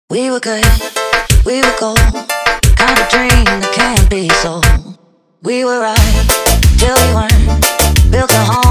We were good, we were gold, kind of dream that can't be sold. We were right till we weren't, built a home